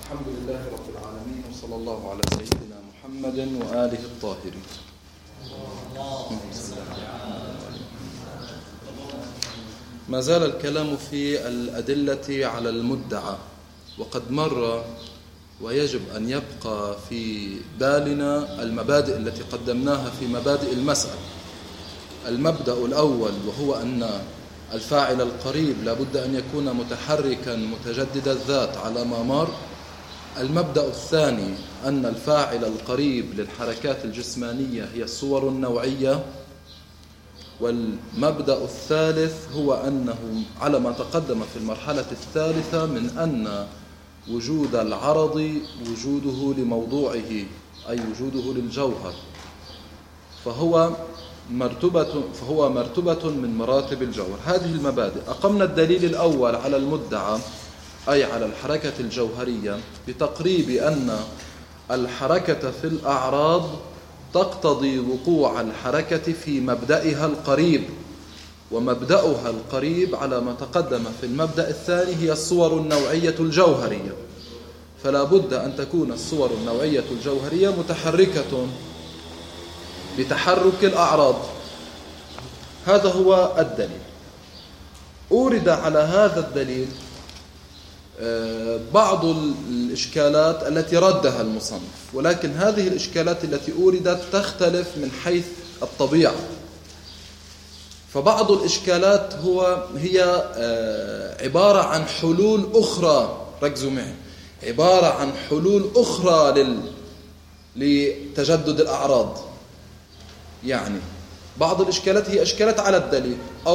الحمد لله رب العالمين، وصلى الله على سيدنا محمد وآله الطاهرين. ما زال الكلام في الأدلة على المدعى، وقد مر ويجب أن يبقى في بالنا المبادئ التي قدمناها في مبادئ المسألة. المبدأ الأول وهو أن الفاعل القريب لابد أن يكون متحركا متجدد الذات على ما مر. المبدأ الثاني أن الفاعل القريب للحركات الجسمانية هي الصور النوعية. والمبدأ الثالث هو أنه على ما تقدم في المرحلة الثالثة من أن وجود العرض وجوده لموضوعه، أي وجوده للجوهر، فهو مرتبة من مراتب الجوهر. هذه المبادئ أقمنا الدليل الأول على المدعى أي على الحركة الجوهرية بتقريب أن الحركة في الأعراض تقتضي وقوع الحركة في مبدأها القريب، ومبدأها القريب على ما تقدم في المبدأ الثاني هي الصور النوعية الجوهرية، فلا بد أن تكون الصور النوعية الجوهرية متحركة بتحرك الأعراض. هذا هو الدليل. أورد على هذا الدليل بعض الإشكالات التي ردها المصنف، ولكن هذه الإشكالات التي أوردت تختلف من حيث الطبيعة. فبعض الإشكالات هي عبارة عن حلول أخرى، ركزوا معي، عبارة عن حلول أخرى لتجدد الأعراض. يعني بعض الإشكالات هي إشكالات على الدليل،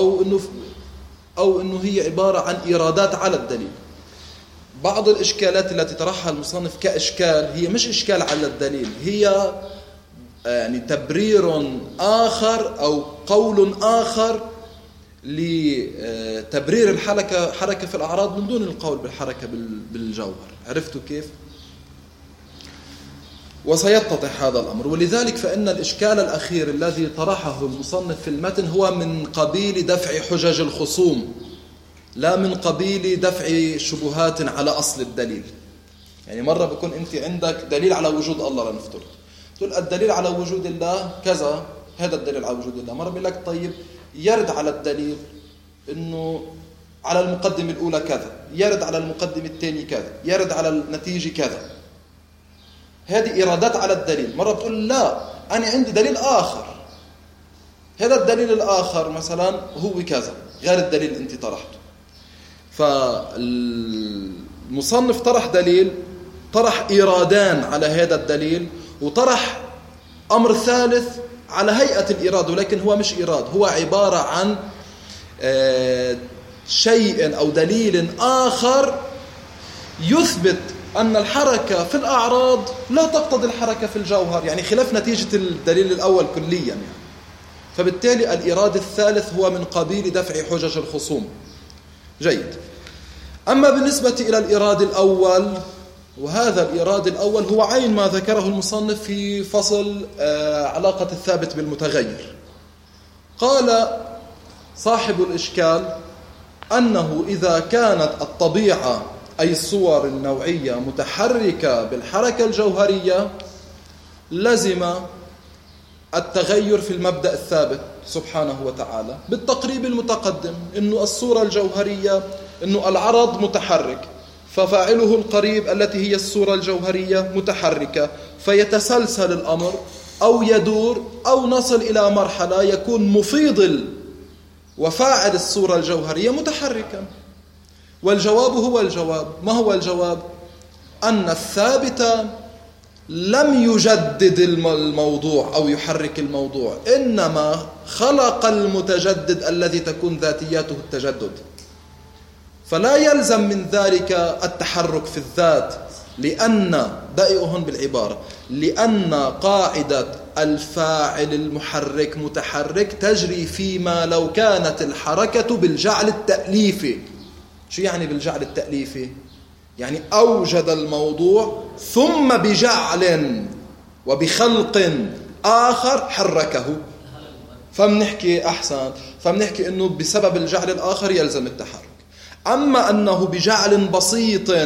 أو إنه هي عبارة عن إيرادات على الدليل. بعض الإشكالات التي طرحها المصنف كإشكال هي مش إشكال على الدليل، هي يعني تبرير آخر أو قول آخر لتبرير حركة في الأعراض من دون القول بالحركة بالجوهر. عرفتوا كيف؟ وسيتضح هذا الأمر. ولذلك فإن الإشكال الأخير الذي طرحه المصنف في المتن هو من قبيل دفع حجج الخصوم، لا من قبيل دفع شبهات على أصل الدليل. يعني مرة بكون أنت عندك دليل على وجود الله، لنفترض تقول الدليل على وجود الله كذا، هذا الدليل على وجود الله. مرة بيقول لك طيب يرد على الدليل إنه على المقدمة الأولى كذا، يرد على المقدمة الثانية كذا، يرد على النتيجة كذا. هذه إيرادات على الدليل. مرة بتقول لا، أنا عندي دليل آخر، هذا الدليل الآخر مثلا هو كذا غير الدليل اللي أنت طرحته. فالمصنف طرح دليل، طرح إيرادان على هذا الدليل، وطرح أمر ثالث على هيئة الإيراد، ولكن هو مش إيراد، هو عبارة عن شيء أو دليل آخر يثبت أن الحركة في الأعراض لا تقتضي الحركة في الجوهر، يعني خلاف نتيجة الدليل الأول كليا يعني. فبالتالي الإيراد الثالث هو من قبيل دفع حجج الخصوم. جيد. أما بالنسبة إلى الإيراد الأول، وهذا الإيراد الأول هو عين ما ذكره المصنف في فصل علاقة الثابت بالمتغير. قال صاحب الإشكال أنه إذا كانت الطبيعة أي الصور النوعية متحركة بالحركة الجوهرية لزم التغير في المبدأ الثابت سبحانه وتعالى بالتقريب المتقدم، إنه الصورة الجوهرية، إنه العرض متحرك، ففاعله القريب التي هي الصورة الجوهرية متحركة، فيتسلسل الأمر أو يدور أو نصل إلى مرحلة يكون مفيض وفاعل الصورة الجوهرية متحركا. والجواب هو الجواب. ما هو الجواب؟ أن الثابت لم يجدد الموضوع أو يحرك الموضوع، إنما خلق المتجدد الذي تكون ذاتياته التجدد. فلا يلزم من ذلك التحرك في الذات، لأن دقيقهم بالعبارة، لأن قاعدة الفاعل المحرك متحرك تجري فيما لو كانت الحركة بالجعل التأليفي. شو يعني بالجعل التأليفي؟ يعني أوجد الموضوع ثم بجعل وبخلق آخر حركه، فمنحكي أحسن، فمنحكي أنه بسبب الجعل الآخر يلزم التحرك. أما أنه بجعل بسيط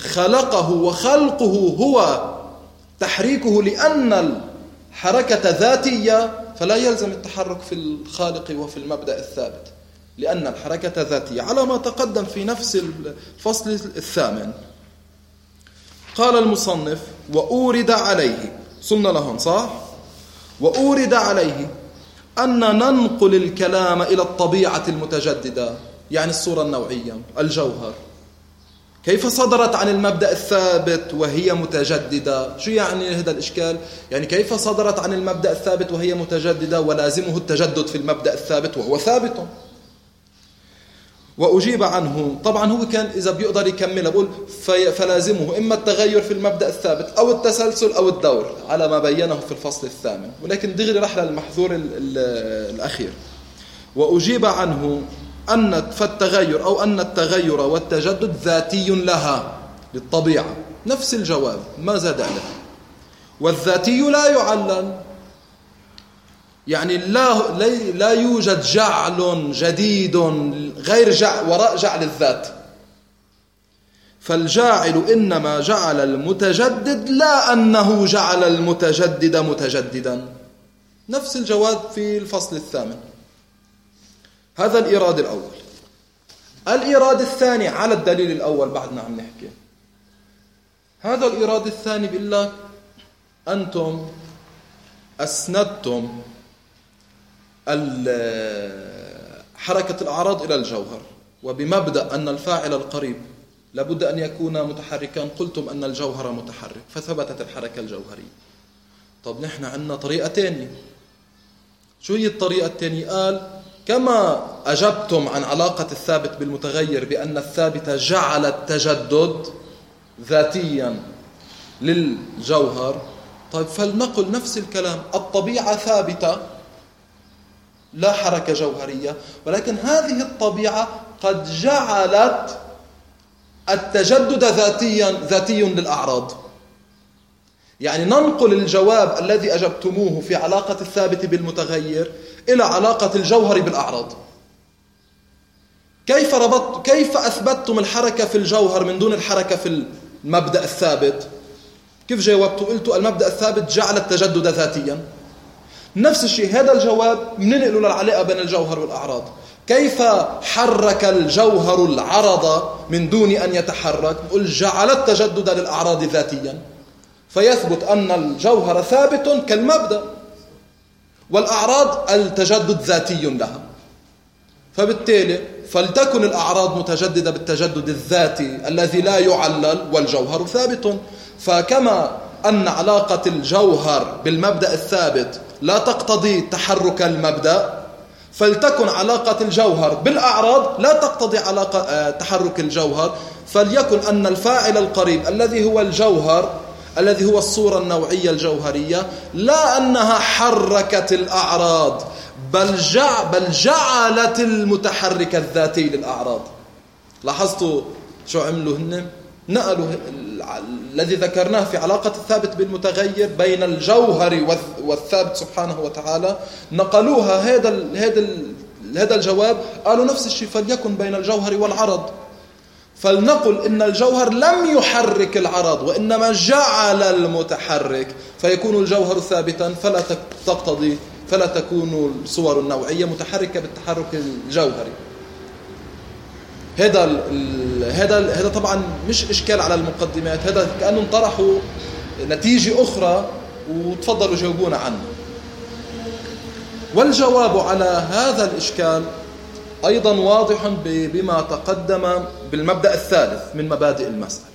خلقه وخلقه هو تحريكه لأن الحركة ذاتية، فلا يلزم التحرك في الخالق وفي المبدأ الثابت، لأن الحركة ذاتية على ما تقدم في نفس الفصل الثامن. قال المصنف: وأورد عليه، صلنا لهم صح؟ وأورد عليه أن ننقل الكلام إلى الطبيعة المتجددة، يعني الصورة النوعية، الجوهر، كيف صدرت عن المبدأ الثابت وهي متجددة؟ شو يعني هذا الإشكال؟ يعني كيف صدرت عن المبدأ الثابت وهي متجددة ولازمه التجدد في المبدأ الثابت وهو ثابت؟ وأجيب عنه، طبعا هو كان إذا بيقدر يكمل بقول فلازمه إما التغير في المبدأ الثابت أو التسلسل أو الدور على ما بينه في الفصل الثامن، ولكن دغري رح للمحظور الأخير. وأجيب عنه أن فالتغير أو أن التغير والتجدد ذاتي لها، للطبيعة، نفس الجواب ما زاد عليه. والذاتي لا يعلل، يعني لا يوجد جعل جديد غير وراء جعل الذات، فالجاعل إنما جعل المتجدد لا أنه جعل المتجدد متجددا. نفس الجواب في الفصل الثامن. هذا الإيراد الأول. الإيراد الثاني على الدليل الأول بعدنا عم نحكي. هذا الإيراد الثاني بيقول لك أنتم أسندتم حركة الأعراض إلى الجوهر، وبمبدأ أن الفاعل القريب لابد أن يكون متحركا قلتم أن الجوهر متحرك فثبتت الحركة الجوهرية. طب نحن عندنا طريقة تانية. شو هي الطريقة التانية؟ قال كما أجبتم عن علاقة الثابت بالمتغير بأن الثابت جعل التجدد ذاتيا للجوهر، طيب فلنقل نفس الكلام. الطبيعة ثابتة لا حركة جوهرية، ولكن هذه الطبيعة قد جعلت التجدد ذاتي للأعراض. يعني ننقل الجواب الذي أجبتموه في علاقة الثابت بالمتغير إلى علاقة الجوهر بالأعراض. كيف أثبتتم الحركة في الجوهر من دون الحركة في المبدأ الثابت؟ كيف جاوبتوا؟ قلتوا المبدأ الثابت جعل التجدد ذاتيا. نفس الشيء هذا الجواب بننقله للعلاقة بين الجوهر والأعراض. كيف حرك الجوهر العرض من دون أن يتحرك؟ نقول جعل التجدد للأعراض ذاتيا، فيثبت أن الجوهر ثابت كالمبدأ والأعراض التجدد ذاتي لها. فبالتالي فلتكن الأعراض متجددة بالتجدد الذاتي الذي لا يعلل والجوهر ثابت. فكما أن علاقة الجوهر بالمبدأ الثابت لا تقتضي تحرك المبدأ، فلتكن علاقة الجوهر بالأعراض لا تقتضي علاقة تحرك الجوهر. فليكن أن الفاعل القريب الذي هو الجوهر الذي هو الصورة النوعية الجوهرية لا أنها حركت الأعراض بل جعلت المتحرك الذاتي للأعراض. لاحظتوا شو عملوا هن؟ نقلوا الذي ذكرناه في علاقة الثابت بالمتغير بين الجوهر والثابت سبحانه وتعالى، نقلوها هذا الجواب، قالوا نفس الشيء فليكن بين الجوهر والعرض. فلنقل إن الجوهر لم يحرك العرض وإنما جعل المتحرك، فيكون الجوهر ثابتا فلا تكون الصور النوعية متحركة بالتحرك الجوهري. هذا طبعا مش إشكال على المقدمات، هذا كأنه انطرحوا نتيجة أخرى وتفضلوا جاوبونا عنه. والجواب على هذا الإشكال أيضا واضح بما تقدم بالمبدأ الثالث من مبادئ المسألة.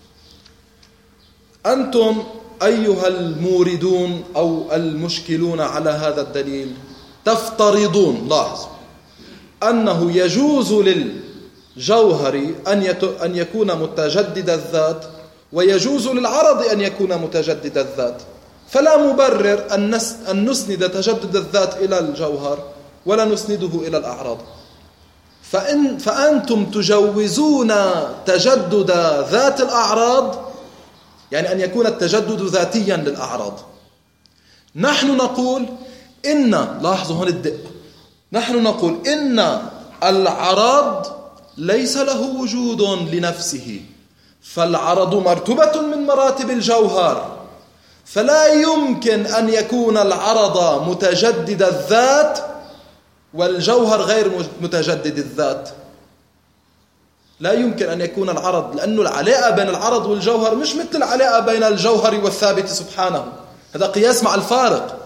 أنتم أيها الموردون أو المشكلون على هذا الدليل تفترضون، لاحظوا، أنه يجوز للجوهر أن يكون متجدد الذات ويجوز للعرض أن يكون متجدد الذات، فلا مبرر أن نسند تجدد الذات إلى الجوهر ولا نسنده إلى الأعراض. فأنتم تجوزون تجدد ذات الأعراض، يعني أن يكون التجدد ذاتيا للأعراض. نحن نقول لاحظوا هون الدقة، نحن نقول إن العرض ليس له وجود لنفسه، فالعرض مرتبة من مراتب الجوهر، فلا يمكن أن يكون العرض متجدد الذات والجوهر غير متجدد الذات. لا يمكن أن يكون العرض، لأن العلاقة بين العرض والجوهر مش مثل العلاقة بين الجوهر والثابت سبحانه، هذا قياس مع الفارق.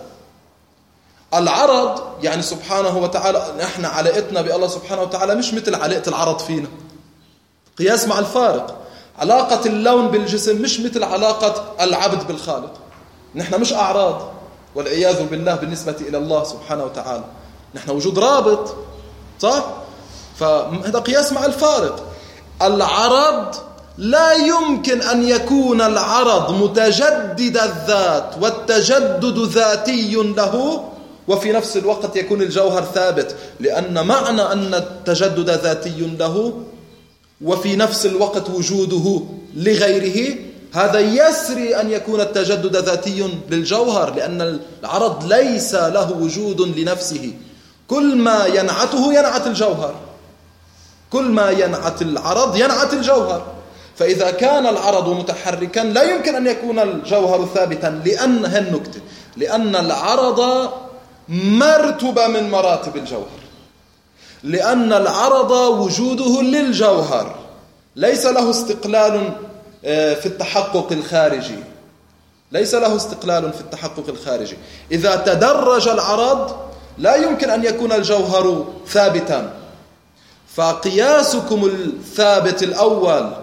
العرض يعني سبحانه وتعالى، نحن علاقتنا بالله سبحانه وتعالى مش مثل علاقة العرض فينا، قياس مع الفارق. علاقة اللون بالجسم مش مثل علاقة العبد بالخالق، نحن مش أعراض والعياذ بالله بالنسبة إلى الله سبحانه وتعالى، نحن وجود رابط، صح؟ فهذا قياس مع الفارق. العرض لا يمكن أن يكون العرض متجدد الذات والتجدد ذاتي له وفي نفس الوقت يكون الجوهر ثابت، لأن معنى أن التجدد ذاتي له وفي نفس الوقت وجوده لغيره، هذا يسري أن يكون التجدد ذاتي للجوهر، لأن العرض ليس له وجود لنفسه، كل ما ينعته ينعت الجوهر، كل ما ينعت العرض ينعت الجوهر. فإذا كان العرض متحركا لا يمكن أن يكون الجوهر ثابتا، لأن هالنكتة، لأن العرض مرتبة من مراتب الجوهر، لأن العرض وجوده للجوهر ليس له استقلال في التحقق الخارجي، ليس له استقلال في التحقق الخارجي. إذا تدرج العرض لا يمكن أن يكون الجوهر ثابتا. فقياسكم الثابت الأول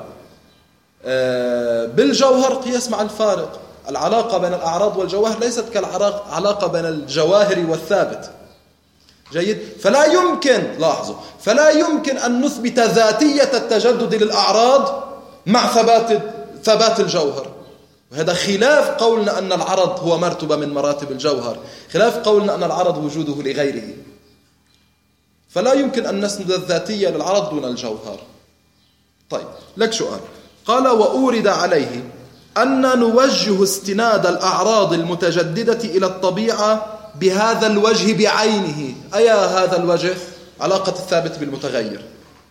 بالجوهر قياس مع الفارق. العلاقة بين الأعراض والجواهر ليست كالعلاقة بين الجواهر والثابت. جيد؟ فلا يمكن، لاحظوا، فلا يمكن أن نثبت ذاتية التجدد للأعراض مع ثبات الجوهر، وهذا خلاف قولنا أن العرض هو مرتبة من مراتب الجوهر، خلاف قولنا أن العرض وجوده لغيره. فلا يمكن أن نسند الذاتية للعرض دون الجوهر. طيب، لك سؤال. قال: وأورد عليه أن نوجه استناد الأعراض المتجددة إلى الطبيعة بهذا الوجه بعينه. أي هذا الوجه؟ علاقة الثابت بالمتغير،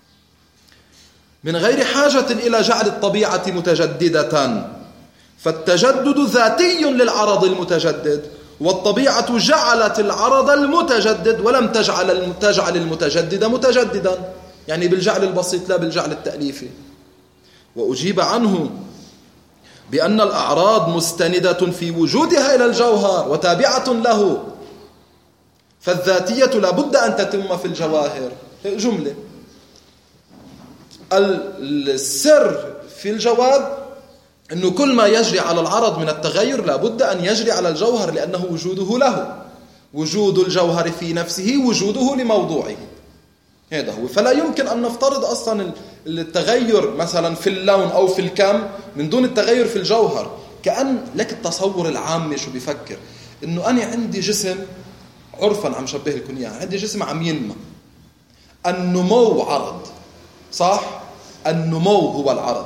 من غير حاجة إلى جعل الطبيعة متجددة، فالتجدد ذاتي للعرض المتجدد، والطبيعة جعلت العرض المتجدد ولم تجعل المتجدد متجددا، يعني بالجعل البسيط لا بالجعل التأليفي. وأجيب عنه بأن الأعراض مستندة في وجودها إلى الجوهر وتابعة له، فالذاتية لابد أن تتم في الجواهر. جملة. السر في الجواب أنه كل ما يجري على العرض من التغير لابد أن يجري على الجوهر، لأنه وجوده له، وجود الجوهر في نفسه وجوده لموضوعه، هذا هو. فلا يمكن أن نفترض أصلا التغير مثلا في اللون أو في الكم من دون التغير في الجوهر. كأن لك التصور العام شو بيفكر، أنه أنا عندي جسم، عرفا عم شبه لكم إياه، عندي جسم عم ينمى، النمو عرض، صح؟ النمو هو العرض،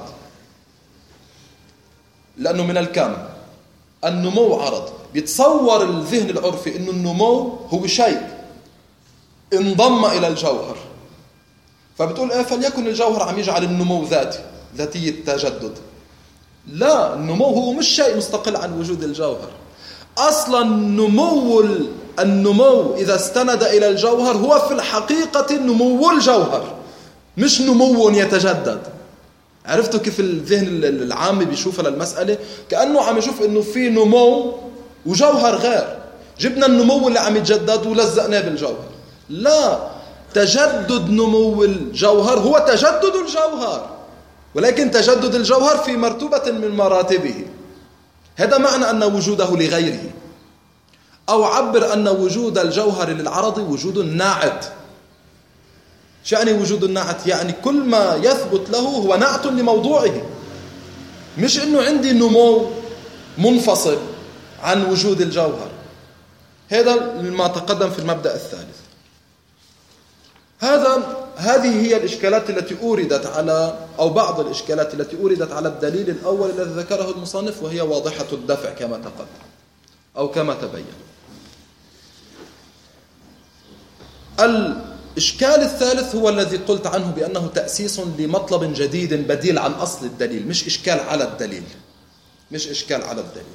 لأنه من الكم النمو عرض. بيتصور الذهن العرفي أنه النمو هو شيء انضم إلى الجوهر، فبتقول إيه، فليكن الجوهر عم يجعل النمو ذاتية تجدد. لا، النمو هو مش شيء مستقل عن وجود الجوهر. أصلا النمو إذا استند إلى الجوهر هو في الحقيقة نمو الجوهر، مش نمو يتجدد. عرفتوا كيف الذهن العام بيشوفها للمسألة؟ كأنه عم يشوف إنه في نمو وجوهر غير، جبنا النمو اللي عم يتجدد ولزقناه بالجوهر. لا، تجدد نمو الجوهر هو تجدد الجوهر، ولكن تجدد الجوهر في مرتبة من مراتبه. هذا معنى أن وجوده لغيره. أو عبر أن وجود الجوهر للعرض وجود ناعت. شو يعني وجود الناعت؟ يعني كل ما يثبت له هو ناعت لموضوعه، مش إنه عندي نمو منفصل عن وجود الجوهر. هذا ما تقدم في المبدأ الثالث. هذه هي الإشكالات التي أوردت على، أو بعض الإشكالات التي أوردت على الدليل الأول الذي ذكره المصنف، وهي واضحة الدفع كما تقدم أو كما تبين. إشكال الثالث هو الذي قلت عنه بأنه تأسيس لمطلب جديد بديل عن أصل الدليل، مش إشكال على الدليل، مش إشكال على الدليل.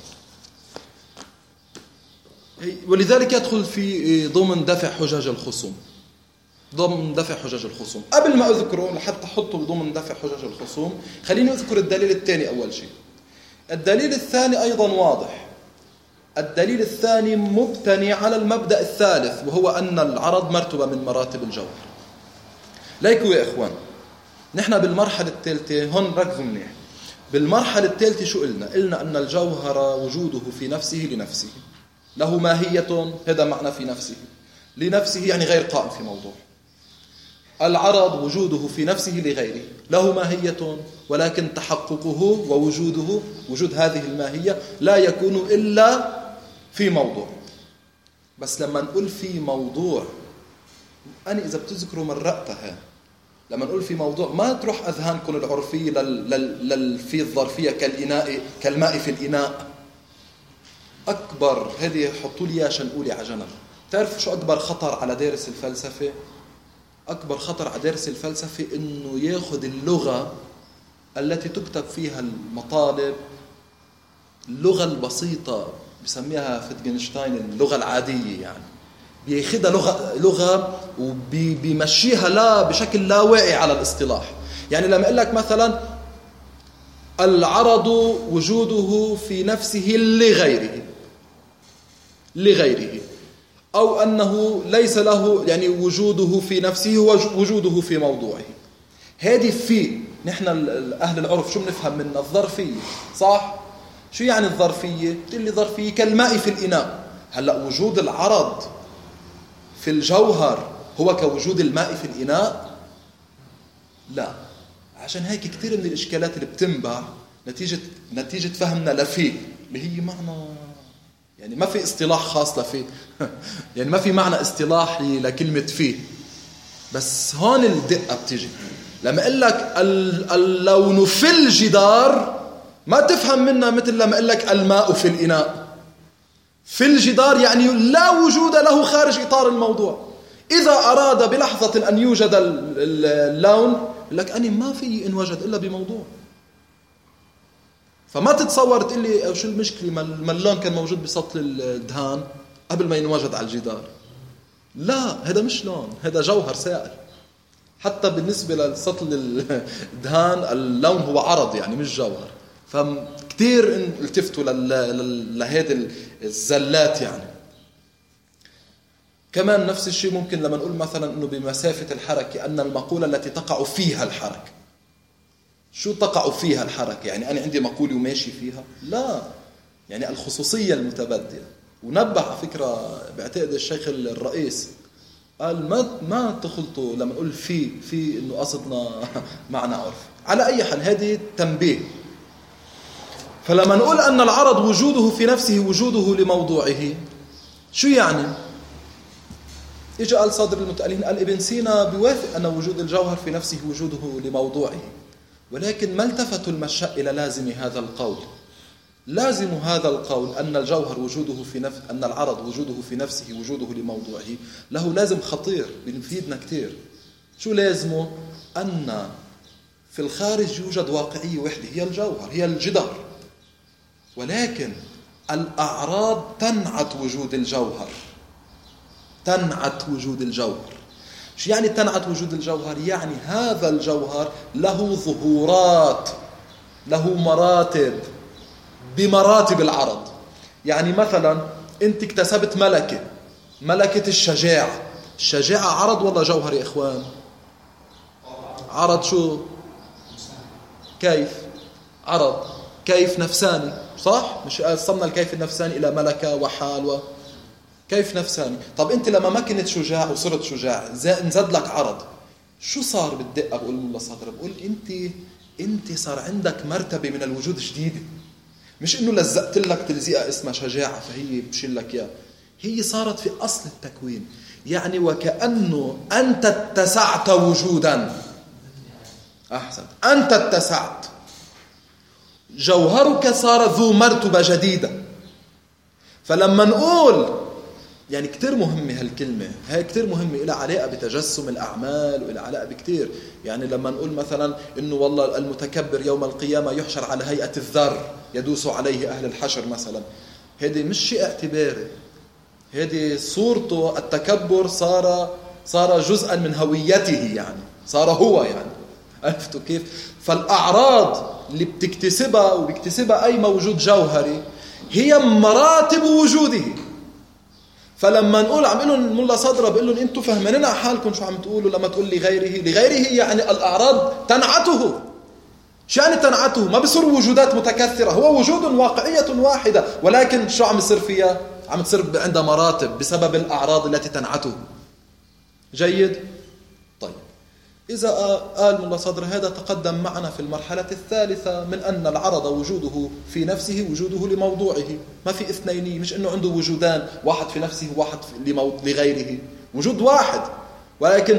ولذلك يدخل في ضمن دفع حجج الخصوم. ضمن دفع حجج الخصوم. قبل ما أذكره لحتى أحطه ضمن دفع حجج الخصوم، خليني أذكر الدليل الثاني أول شيء. الدليل الثاني أيضا واضح. الدليل الثاني مبتني على المبدأ الثالث، وهو أن العرض مرتبة من مراتب الجوهر. ليكوا يا إخوان، نحن بالمرحلة الثالثة، هون ركزوا منيح، بالمرحلة الثالثة شو قلنا؟ قلنا أن الجوهر وجوده في نفسه لنفسه، له ماهية، هذا معنى في نفسه، لنفسه يعني غير قائم في موضوع. العرض وجوده في نفسه لغيره، له ماهية، ولكن تحققه ووجوده، وجود هذه الماهية لا يكون إلا في موضوع. بس لما نقول في موضوع، أنا إذا بتذكروا مرقتها، لما نقول في موضوع ما تروح أذهانكم العرفية في الظرفية كالماء في الإناء. أكبر هذه حطوا لي عشان نقولي على جنب. تعرف شو أكبر خطر على دارس الفلسفة؟ أكبر خطر على دارس الفلسفة إنه يأخذ اللغة التي تكتب فيها المطالب، اللغة البسيطة بسميها فيتجنشتاين اللغة العادية، يعني بياخدها لغة وبيمشيها لا بشكل لا واعي على الاصطلاح. يعني لما أقول لك مثلا العرض وجوده في نفسه لغيره، أو أنه ليس له يعني وجوده في نفسه ووجوده في موضوعه. هذه في نحن أهل العرف شو بنفهم منها؟ الظرفية، صح؟ شو يعني الظرفية؟ بتقول لي ظرفية كالماء في الإناء. هلأ وجود العرض في الجوهر هو كوجود الماء في الإناء؟ لا. عشان هيك كثير من الإشكالات اللي بتنبع نتيجة فهمنا لفيه، اللي هي معنى يعني ما في اصطلاح خاص لفيه يعني ما في معنى اصطلاحي لكلمة فيه. بس هون الدقة بتيجي لما أقول لك اللون في الجدار، ما تفهم منها مثل لما أقول لك الماء في الإناء. في الجدار يعني لا وجود له خارج إطار الموضوع. إذا أراد بلحظة أن يوجد اللون يقول لك أنا ما في إن وجد إلا بموضوع. فما تتصور تقول لي شو المشكلة ما اللون كان موجود بسطل الدهان قبل ما ينوجد على الجدار. لا، هذا مش لون، هذا جوهر سائل. حتى بالنسبة لسطل الدهان اللون هو عرض يعني مش جوهر. فكتير التفتوا لهذه الزلات. يعني كمان نفس الشيء ممكن لما نقول مثلا أنه بمسافة الحركة أن المقولة التي تقع فيها الحركة. شو تقع فيها الحركة؟ يعني أنا عندي مقولة وماشي فيها؟ لا، يعني الخصوصية المتبادلة. ونبه على فكرة بعتقد الشيخ الرئيس قال ما تخلطوا لما نقول في إنه قصدنا معنى عرف. على أي حال هذه تنبيه. فلما نقول أن العرض وجوده في نفسه وجوده لموضوعه، شو يعني؟ إجا قال صادر المتألين، قال ابن سينا بيوافق أن وجود الجوهر في نفسه وجوده لموضوعه، ولكن ما التفتوا المشاء إلى لازم هذا القول. لازم هذا القول أن الجوهر وجوده في نفس، أن العرض وجوده في نفسه وجوده لموضوعه، له لازم خطير بيفيدنا كتير. شو لازمه؟ أن في الخارج يوجد واقعية وحدة هي الجوهر، هي الجدار، ولكن الأعراض تنعت وجود الجوهر. تنعت وجود الجوهر. شو يعني تنعت وجود الجوهر؟ يعني هذا الجوهر له ظهورات، له مراتب بمراتب العرض. يعني مثلا انت اكتسبت ملكة الشجاعة. الشجاعة عرض ولا جوهر يا إخوان؟ عرض. شو؟ كيف؟ عرض. كيف نفساني، صح؟ مش قسمنا الكيف النفساني إلى ملكة وحال كيف نفساني. طب انت لما ما كنت شجاع وصرت شجاع انزد لك عرض، شو صار بالدقة؟ بقول الله صادر، بقول انت صار عندك مرتبة من الوجود جديدة. مش انه لزقت لك تلزيقة اسمها شجاعة فهي بشيل لك اياها، هي صارت في اصل التكوين. يعني وكأنه انت اتسعت وجودا. احسن، انت اتسعت، جوهرك صار ذو مرتبة جديدة. فلما نقول يعني كتير مهمة هالكلمة، هاي كتير مهمة، إلى علاقة بتجسم الأعمال وإلى علاقة بكتير. يعني لما نقول مثلا إنه والله المتكبر يوم القيامة يحشر على هيئة الذر يدوس عليه أهل الحشر مثلا، هذه مش شيء اعتباري، هذه صورته التكبر صار جزءا من هويته، يعني صار هو، يعني عرفتوا كيف؟ فالأعراض اللي بتكتسبها وبيكتسبها أي موجود جوهري هي مراتب وجوده. فلما نقول عم يقولون الملا صدرة بيقول لهم انتم فهمانين على حالكم شو عم تقولوا لما تقول لغيره يعني الأعراض تنعته. شو يعني تنعته؟ ما بصير وجودات متكثرة، هو وجود واقعية واحدة، ولكن شو عم يصير فيها؟ عم تصير عندها مراتب بسبب الأعراض التي تنعته. جيد؟ طيب إذا قال ملا صدر هذا تقدم معنا في المرحلة الثالثة من أن العرض وجوده في نفسه وجوده لموضوعه، ما في اثنين، مش أنه عنده وجودان، واحد في نفسه وواحد لغيره، وجود واحد، ولكن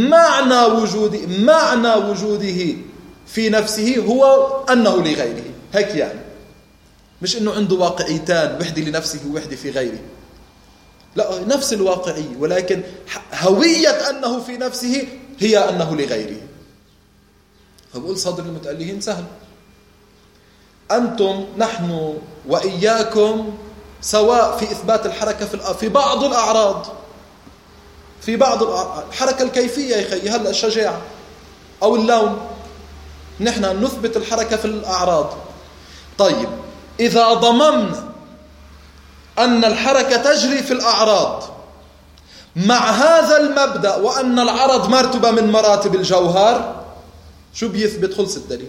معنى وجوده في نفسه هو أنه لغيره، هيك يعني، مش أنه عنده واقعيتان، وحدة لنفسه ووحدة في غيره، لا، نفس الواقعية، ولكن هوية أنه في نفسه هي أنه لغيره. فبقول صدر المتألهين سهل، أنتم نحن وإياكم سواء في إثبات الحركة في بعض الأعراض، في بعض الحركة الكيفية يا أخي، هلأ الشجاعة أو اللون، نحن نثبت الحركة في الأعراض. طيب إذا ضممنا أن الحركة تجري في الأعراض مع هذا المبدأ وأن العرض مرتبة من مراتب الجوهر، شو بيثبت؟ خلص الدليل.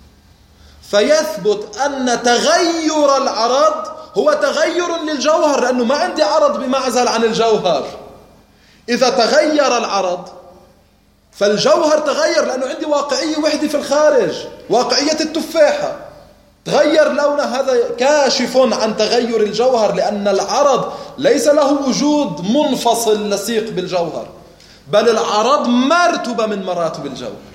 فيثبت أن تغير العرض هو تغير للجوهر، لأنه ما عندي عرض بمعزل عن الجوهر. إذا تغير العرض فالجوهر تغير، لأنه عندي واقعية وحدة في الخارج، واقعية التفاحة تغير لونها، هذا كاشف عن تغير الجوهر، لأن العرض ليس له وجود منفصل لصيق بالجوهر، بل العرض مرتبة من مراتب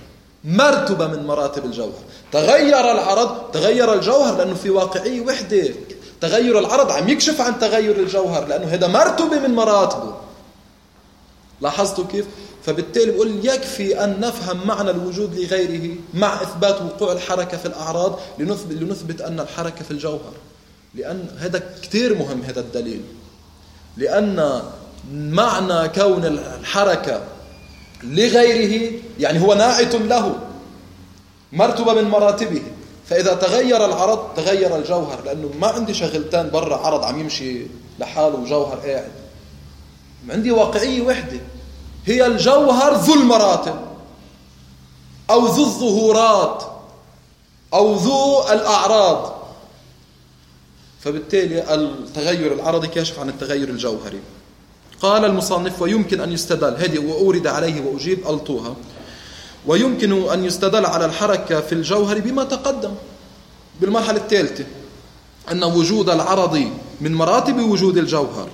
الجوهر، تغير العرض تغير الجوهر، لأنه في واقعية وحدة. تغير العرض عم يكشف عن تغير الجوهر، لأنه هذا مرتبة من مراتبه. لاحظتوا كيف؟ فبالتالي بقول يكفي أن نفهم معنى الوجود لغيره مع إثبات وقوع الحركة في الأعراض لنثبت أن الحركة في الجوهر، لأن هذا كتير مهم هذا الدليل، لأن معنى كون الحركة لغيره يعني هو ناعت له، مرتبة من مراتبه. فإذا تغير العرض تغير الجوهر، لأنه ما عندي شغلتان برا، عرض عم يمشي لحاله وجوهر قاعد، عندي واقعية وحدة هي الجوهر ذو المراتب أو ذو الظهورات أو ذو الأعراض. فبالتالي التغير العرضي كاشف عن التغير الجوهري. قال المصنف ويمكن أن يستدل، هذه وأورد عليه وأجيب ألطوها، ويمكن أن يستدل على الحركة في الجوهر بما تقدم بالمرحلة الثالثة، أن وجود العرض من مراتب وجود الجوهر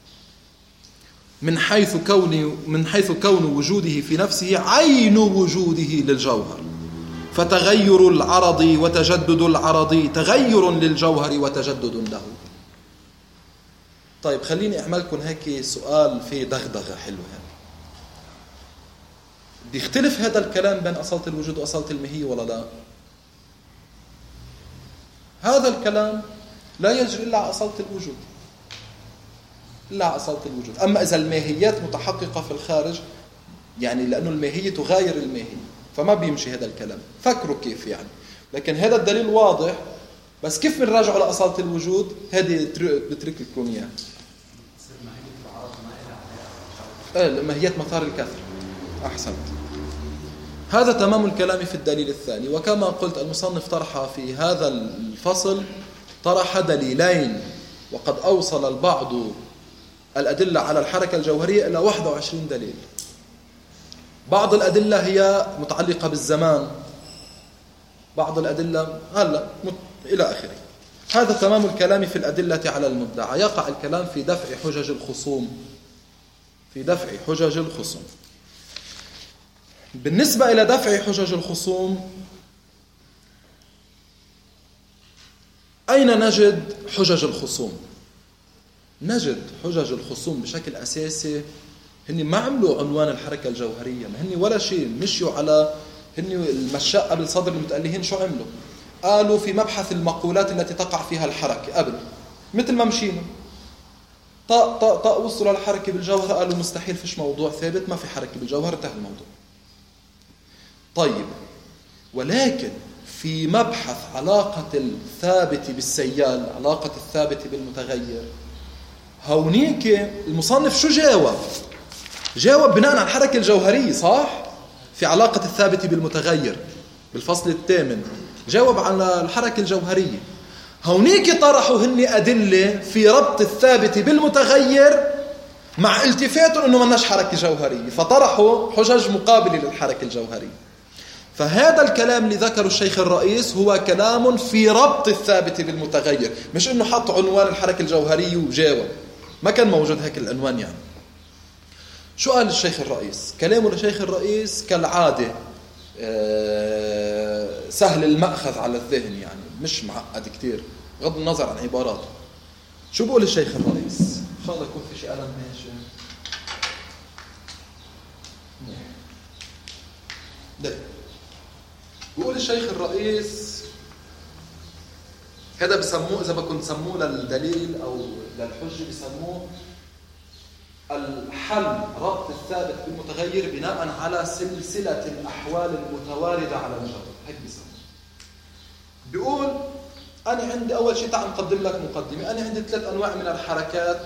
من حيث كون وجوده في نفسه عين وجوده للجوهر، فتغير العرض وتجدد العرض تغير للجوهر وتجدد له. طيب خليني أعملكم هيك سؤال في دغدغة حلوة. بدي يختلف هذا الكلام بين أصالة الوجود وأصالة الماهية ولا لا؟ هذا الكلام لا يجري إلا على أصالة الوجود، أما إذا الماهيات متحققة في الخارج، يعني لأنه الماهية تغاير الماهية، فما بيمشي هذا الكلام. فكروا كيف يعني. لكن هذا الدليل واضح، بس كيف بنراجعه لأصالة الوجود هذه بترك لكم إياه. ماهيات مثار الكثر. أحسنت. هذا تمام الكلام في الدليل الثاني. وكما قلت المصنف طرح في هذا الفصل طرح دليلين، وقد أوصل البعض الأدلة على الحركة الجوهرية إلى 21 دليل. بعض الأدلة هي متعلقة بالزمان، بعض الأدلة هلا إلى آخره. هذا تمام الكلام في الأدلة على المدعى. يقع الكلام في دفع حجج الخصوم. بالنسبة إلى دفع حجج الخصوم، أين نجد حجج الخصوم؟ نجد حجج الخصوم بشكل أساسي هني ما عملوا عنوان الحركة الجوهرية، ما هني ولا شيء مشيوا على هني المشاء قبل صدر المتألهين. شو عملوا؟ قالوا في مبحث المقولات التي تقع فيها الحركة قبل، مثل ما مشينا طق طق طق وصلوا للحركة بالجوهر، قالوا مستحيل فيش موضوع ثابت، ما في حركة بالجوهر، انتهى الموضوع. طيب، ولكن في مبحث علاقة الثابت بالسيال، علاقة الثابت بالمتغير، هونيك المصنف شو جاوب؟ جاوب بناء على الحركة الجوهرية، صح؟ في علاقة الثابت بالمتغير بالفصل الثامن جاوب على الحركة الجوهرية. هونيك طرحوا هن أدلة في ربط الثابت بالمتغير مع التفاتهم أنه مناش حركة جوهرية، فطرحوا حجج مقابلة للحركة الجوهرية. فهذا الكلام اللي ذكره الشيخ الرئيس هو كلام في ربط الثابت بالمتغير، مش أنه حط عنوان الحركة الجوهرية وجاوب، ما كان موجود هيك العنوان. يعني شو قال الشيخ الرئيس؟ كلامه للشيخ الرئيس كالعادة سهل المأخذ على الذهن، يعني مش معقد كتير بغض النظر عن عباراته. شو بقول الشيخ الرئيس؟ إن شاء الله يكون في شيء قلم ماشي. ده بقول الشيخ الرئيس هذا بسموه، إذا بكون سموه للدليل أو للحجة، بسموه الحل ربط الثابت بالمتغير بناء على سلسلة الأحوال المتواردة على الجبر، هيك بيسموه. بيقول أنا عندي أول شيء، تعال نقدم لك مقدمة. أنا عندي 3 أنواع من الحركات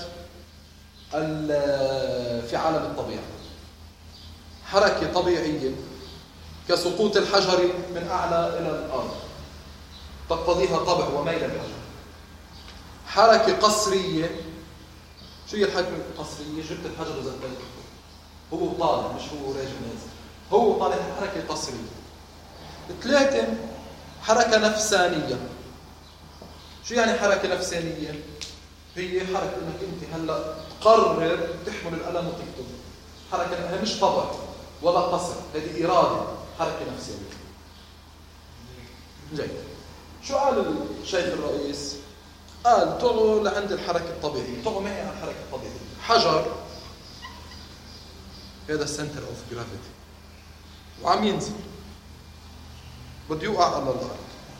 في عالم الطبيعة. حركة طبيعية كسقوط الحجر من أعلى إلى الأرض تقتضيها طبع وميل الحجر. حركة قصرية. شو هي الحركة القصرية؟ جبت الحجر وزلته، هو طالع مش هو راجع نازل، هو طالع، حركة قصرية. 3 حركة نفسانية. شو يعني حركة نفسانية؟ هي حركة انك انت هلا تقرر تحمل القلم وتكتب، حركة هي مش طبع ولا قصر، هذه إرادة، حركة نفسانية. جيد. شو قال الشيخ الرئيس؟ قال طغوا لعند الحركة الطبيعية، طغوا معي على الحركة الطبيعية. حجر هذا السنتر اوف جرافيتي وعم ينزل، بده يوقع على الأرض،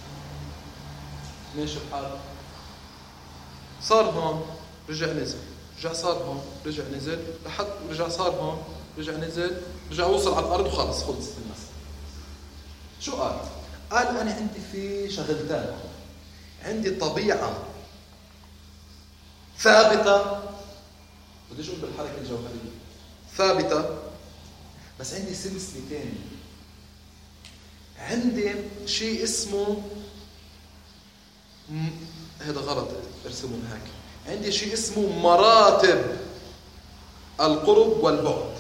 ماشي الحال، صار هون رجع نزل، رجع صار هون رجع نزل، لحد رجع صار هون رجع نزل، رجع وصل على الأرض وخلص خلصت المسألة. شو قال؟ قال أنا عندي في شغلتان، عندي طبيعة ثابتة، بديش أقول بالحركة الجوهرية ثابتة، بس عندي سلسلة تانية. عندي شيء اسمه هذا غلط ارسمهم هيك، عندي شيء اسمه مراتب القرب والبعد.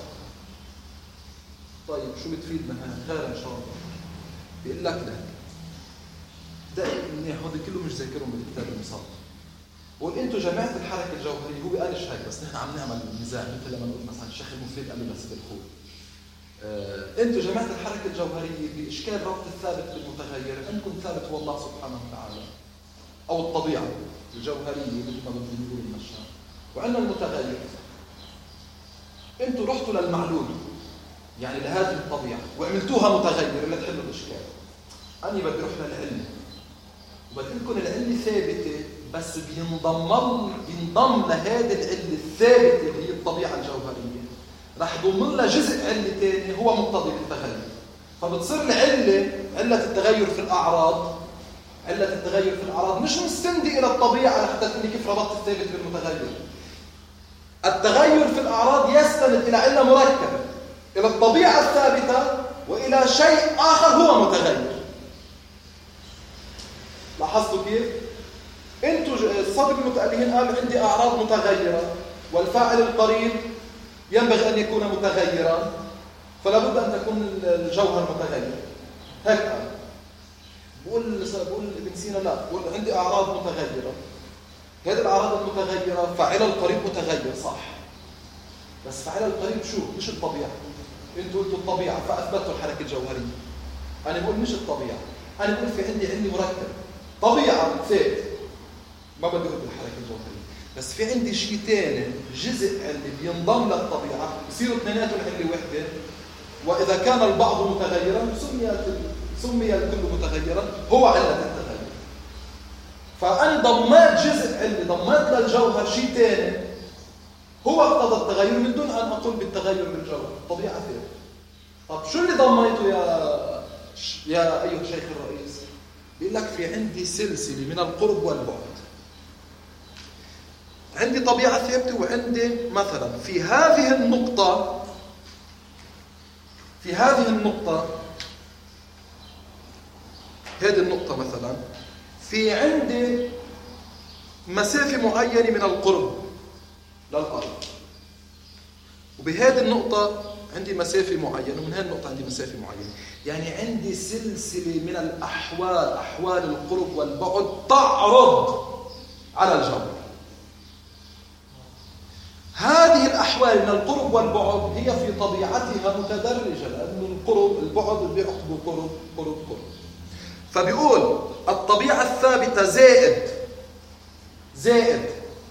طيب شو بتفيدنا خير ان شاء الله؟ بيقول لك لا دقيق منيح، هذا كله مش ذاكرهم بالكتاب المصاب. بقول انتوا جماعه الحركه الجوهريه، هو بيقالش هيك بس نحن عم نعمل ميزان، مثل لما نقول مثلا الشيخ المفيد قال لي بس بالخوف. انتوا جماعه الحركه الجوهريه باشكال ربط الثابت بالمتغير، عندكم ثابت هو الله سبحانه وتعالى او الطبيعه الجوهريه مثل ما بدنا نقول المشاء، وعندنا المتغير. انتوا رحتوا للمعلول يعني لهذه الطبيعه وعملتوها متغير لتحلوا الاشكال. انا بدي اروح للعلم وبدي لكم العلم ثابته، بس بينضم لهذه العله الثابته اللي هي الطبيعه الجوهريه، رح ضمن لها جزء عله ثاني هو مقتضي التغير. فبتصير العله عله التغير في الاعراض، عله التغير في الاعراض مش مستندي الى الطبيعه لحتى تقولي كيف ربطت الثابت بالمتغير. التغير في الاعراض يستند الى عله مركبه، الى الطبيعه الثابته والى شيء اخر هو متغير. لاحظتوا كيف؟ انتوا الصدر المتألهين قال عندي اعراض متغيره والفاعل القريب ينبغي ان يكون متغيرا، فلا بد ان تكون الجوهر متغير. هيك قال. بقول ابن سينا لا، بقول عندي اعراض متغيره، هذه الاعراض المتغيره فاعل القريب متغير صح، بس فاعل القريب شو؟ مش الطبيعه. انتوا قلتوا الطبيعه فاثبتوا الحركه الجوهريه، انا بقول مش الطبيعه، انا بقول في عندي مركب طبيعه ثابت، ما بدي اقول بالحركه الجوهريه. بس في عندي شيء ثاني، جزء علي بينضم للطبيعة، بصيروا اثنيناتهم علي وحدة، وإذا كان البعض متغيرا سمي الكل متغيرا، هو علة التغير. فأنا ضمات جزء علي، ضمات للجوهر شيء ثاني هو اقتضى التغير من دون أن أقول بالتغير بالجوهر، طبيعة ثانية. طب شو اللي ضميته يا أيها الشيخ الرئيس؟ بيقول لك في عندي سلسلة من القرب والبعد، عندي طبيعة ثابتة، وعندي مثلا في هذه النقطة هذه النقطة مثلا في عندي مسافة معينة من القرب للأرض، وبهذه النقطة عندي مسافة معينة، ومن هذه النقطة عندي مسافة معينة. يعني عندي سلسلة من الأحوال، أحوال القرب والبعد تعرض على الجوهر. هذه الأحوال من القرب والبعد هي في طبيعتها متدرجة، لأن البعد بيعقبوا قرب. فبيقول الطبيعة الثابتة زائد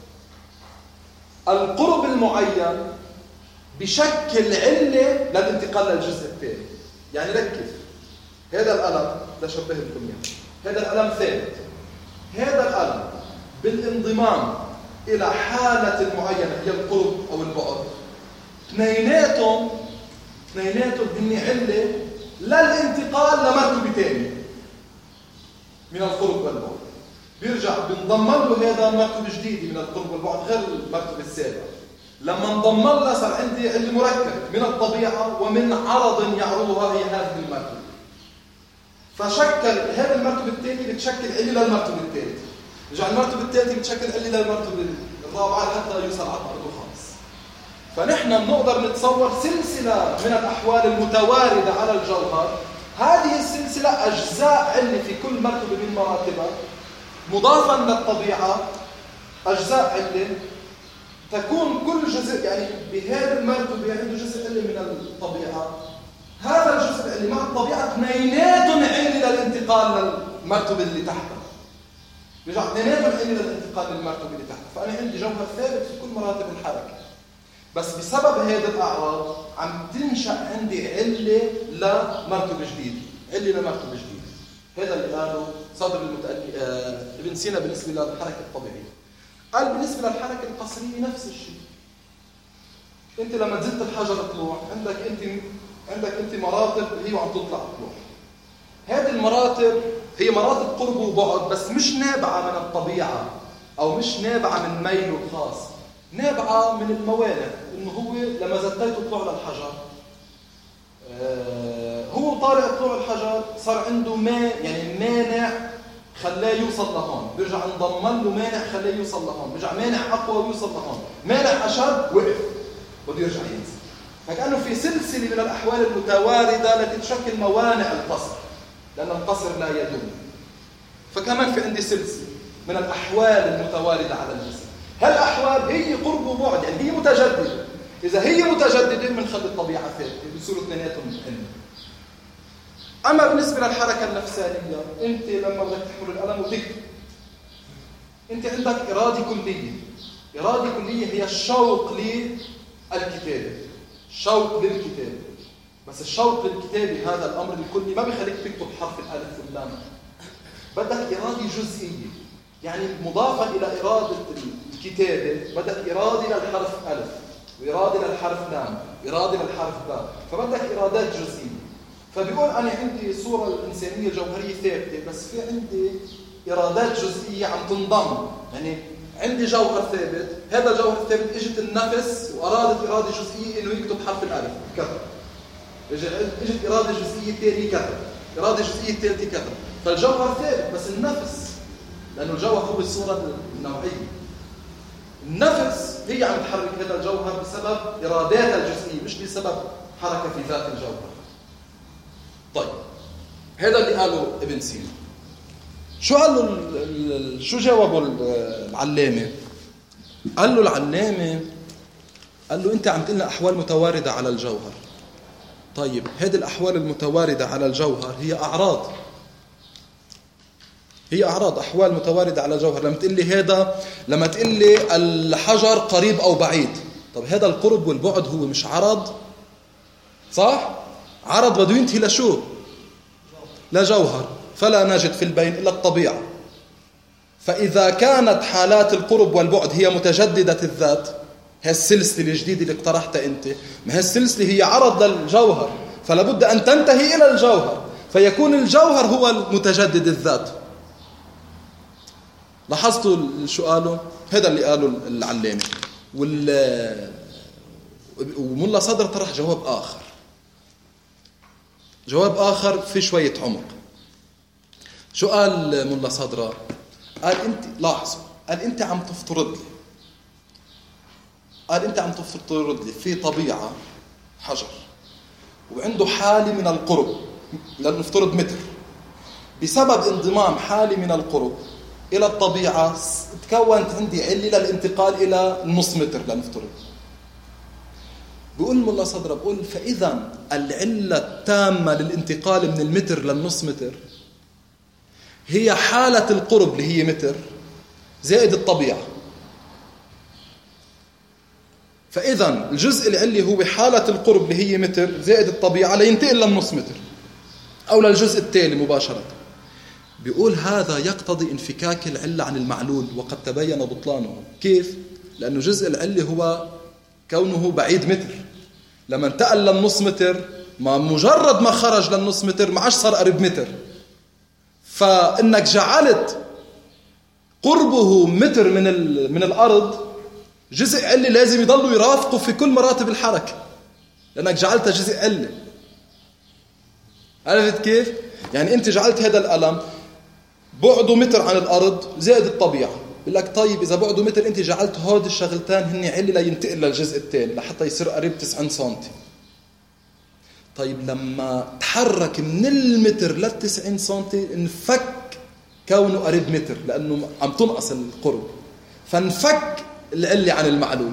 القرب المعين بشكل علة للانتقال للجزء الثاني. يعني ركز، هذا الألم لشبه لكم يعني، هذا الألم ثابت، هذا الألم بالانضمام إلى حالة معينة هي القرب أو البعد، اثنيناتهم هن علة للانتقال لمرتبة ثانية من القرب والبعد. بيرجع بنضمن له هذا مرتبة جديدة من القرب والبعد غير المرتبة السابقة. لما انضمن له صار عندي علة مركب من الطبيعة ومن عرض يعرضها هي هذه المرتبة. فشكل هذه المرتبة الثانية بتشكل علة للمرتبة الثالثة، رجع المرتبة الثالثة بتشكل علة للمرتبة الرابعة حتى يوصل على المرتبة الخامسة. فنحن بنقدر نتصور سلسلة من الأحوال المتواردة على الجوهر. هذه السلسلة أجزاء علة في كل مرتبة من مراتبها، مضافا للطبيعة أجزاء علة تكون كل جزء، يعني بهذه المرتبة عنده جزء علة من الطبيعة، هذا الجزء العلي مع الطبيعة اثنيناتهم علة للانتقال للمرتبة اللي تحتها، رجع اثنيناتهم علة للانتقال للمرتبة اللي تحتها. فأنا عندي جوهر ثابت في كل مراتب الحركة، بس بسبب هذه الأعراض عم تنشأ عندي علة لمرتبة جديدة، هذا اللي قاله صدر ابن سينا بالنسبة للحركة الطبيعية. قال بالنسبة للحركة القصرية نفس الشيء. انت لما تزت الحجر طلوع عندك انت مراتب هي وعم تطلع طلوع. هذه المراتب هي مراتب قرب وبعد، بس مش نابعة من الطبيعة او مش نابعة من ميله الخاص، نابعة من الموانع. انه هو لما زتيته طلوع للحجر، هو طالع طلوع الحجر صار عنده مانع خلاه يوصل لهون، بيرجع انضمن له مانع خلاه يوصل لهون، بيرجع مانع اقوى ويوصل لهون، مانع اشد وقف بده يرجع ينزل. فكأنه في سلسله من الاحوال المتوارده التي تشكل موانع القصر، لان القصر لا يدوم. فكمان في عندي سلسله من الاحوال المتوارده على الجسم. هالاحوال هي قرب وبعد، يعني هي متجدده. اذا هي متجدده بنخلي الطبيعه ثابته، بيصيروا اثنيناتهم علم. أما بالنسبة للحركة النفسانية، أنت لما بدك تحمل القلم وتكتب، أنت عندك إرادة كلية. إرادة كلية هي الشوق للكتابة، الشوق للكتابة. بس الشوق للكتابة هذا الأمر الكلي ما بيخليك تكتب حرف الألف واللام. بدك إرادة جزئية، يعني مضافة إلى إرادة الكتابة بدك إرادة للحرف ألف، وإرادة للحرف لام، إرادة للحرف باء. فبدك إرادات جزئية. فبيقول أنا عندي صورة الإنسانية الجوهرية ثابتة، بس في عندي إرادات جزئية عم تنضم. يعني عندي جوهر ثابت، هذا الجوهر الثابت اجت النفس وأرادت إرادة جزئية إنه يكتب حرف الألف كتب، اجت إرادة جزئية ثانية كتب، إرادة جزئية ثالثة كتب. فالجوهر ثابت، بس النفس، لأنه الجوهر هو الصورة النوعية، النفس هي عم تحرك هذا الجوهر بسبب إراداتها الجزئية، مش بسبب حركة في ذات الجوهر. طيب هذا اللي قاله ابن سينا. شو جاوبه العلامة؟ قال له العلامة أنت عم تقلنا أحوال متواردة على الجوهر. طيب هذه الأحوال المتواردة على الجوهر هي أعراض. هي أعراض أحوال متواردة على جوهر. لما تقول لي هذا، لما تقول لي الحجر قريب أو بعيد، طب هذا القرب والبعد هو مش عرض؟ صح؟ عرض بده ينتهي لشو؟ لجوهر. فلا نجد في البين إلا الطبيعة. فإذا كانت حالات القرب والبعد هي متجددة الذات، هي السلسلة الجديدة اللي اقترحتها أنت، ما هي السلسلة هي عرض للجوهر، فلا بد أن تنتهي إلى الجوهر، فيكون الجوهر هو المتجدد الذات. لاحظتوا شو قالوا؟ هذا اللي قالوا العلامة. وملا صدر طرح جواب آخر، جواب آخر في شوية عمق. شو قال ملا صدر؟ قال أنت، لاحظوا، قال أنت عم تفترض لي، قال أنت عم تفترض لي في طبيعة حجر وعنده حالة من القرب، لنفترض متر، بسبب انضمام حالة من القرب إلى الطبيعة تكونت عندي علة للانتقال إلى نص متر لنفترض. بيقول ملا صدر، بقول فإذا العلة التامة للانتقال من المتر للنص متر هي حالة القرب اللي هي متر زائد الطبيعة. فإذا الجزء العلي هو حالة القرب اللي هي متر زائد الطبيعة لينتقل للنص متر أو للجزء التالي مباشرة. بيقول هذا يقتضي انفكاك العلة عن المعلول، وقد تبين بطلانه. كيف؟ لأنه جزء العلي هو كونه بعيد متر، لما انتقل للنص متر، ما مجرد ما خرج للنص متر ما عادش صار قريب متر، فإنك جعلت قربه متر من الأرض جزء علي لازم يضلوا يرافقه في كل مراتب الحركة، لأنك جعلتها جزء علي. عرفت كيف؟ يعني أنت جعلت هذا القلم بعده متر عن الأرض زائد الطبيعة. بقول لك طيب إذا بعده متر أنت جعلت هود الشغلتان هن علي لينتقل للجزء الثاني لحتى يصير قريب 90 سنتي. طيب لما تحرك من المتر لل90 سنتي انفك كونه قريب متر، لأنه عم تنقص القرب، فانفك العلي عن المعلول.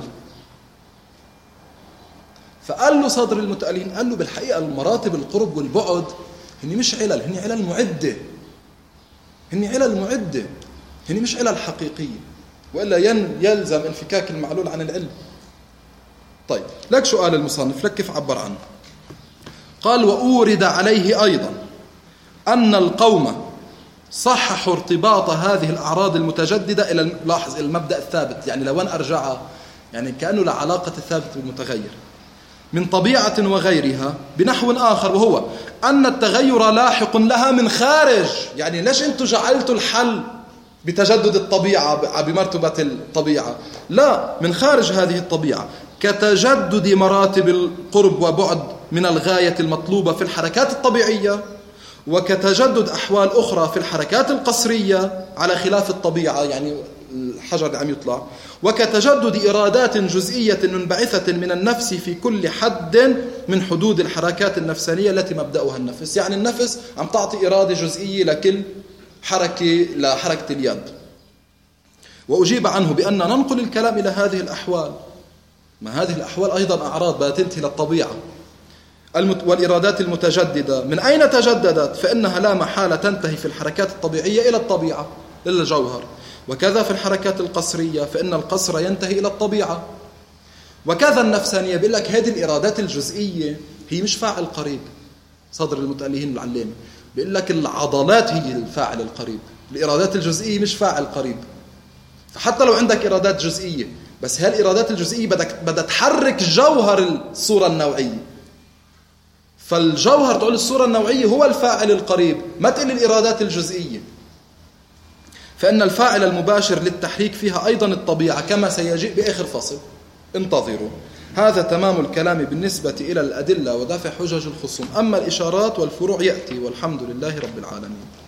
فقال له صدر المتقالين، قال له بالحقيقة المراتب القرب والبعد هن مش علل، هن علل معدة، هن علل معدة، هن مش علل حقيقية، وإلا يلزم انفكاك المعلول عن العلم. طيب لك شو قال المصنف، لك كيف عبر عنه. قال وأورد عليه أيضا أن القوم صححوا ارتباط هذه الأعراض المتجددة إلى، لاحظ، المبدأ الثابت، يعني لو أن أرجعها يعني كأنه لعلاقة الثابت بالمتغير من طبيعة وغيرها بنحو آخر، وهو أن التغير لاحق لها من خارج. يعني ليش أنتم جعلتوا الحل بتجدد الطبيعة بمرتبة الطبيعة؟ لا، من خارج هذه الطبيعة، كتجدد مراتب القرب وبعد من الغاية المطلوبة في الحركات الطبيعية، وكتجدد أحوال أخرى في الحركات القصرية على خلاف الطبيعة، يعني الحجر اللي عم يطلع، وكتجدد إرادات جزئية منبعثة من النفس في كل حد من حدود الحركات النفسانية التي مبدأها النفس. يعني النفس عم تعطي إرادة جزئية لكل حركة، لحركة اليد. وأجيب عنه بأن ننقل الكلام إلى هذه الأحوال، ما هذه الأحوال أيضا أعراض بدها تنتهي للطبيعة. والإرادات المتجددة من أين تجددت؟ فإنها لا محالة تنتهي في الحركات الطبيعية إلى الطبيعة، إلى الجوهر. وكذا في الحركات القصرية، فإن القصر ينتهي إلى الطبيعة. وكذا النفسانية، بيقول لك هذه الإرادات الجزئية هي مش فاعل قريب. صدر المتألهين العلامة بيقول لك العضلات هي الفاعل القريب، الإرادات الجزئية مش فاعل قريب. فحتى لو عندك إرادات جزئية، بس هالإرادات الجزئية بدها تحرك جوهر الصورة النوعية، فالجوهر تقول الصورة النوعية هو الفاعل القريب، ما تقل الإرادات الجزئية. فإن الفاعل المباشر للتحريك فيها أيضا الطبيعة، كما سيجيء بآخر فصل، انتظروا. هذا تمام الكلام بالنسبة إلى الأدلة ودافع حجج الخصوم. أما الإشارات والفروع يأتي، والحمد لله رب العالمين.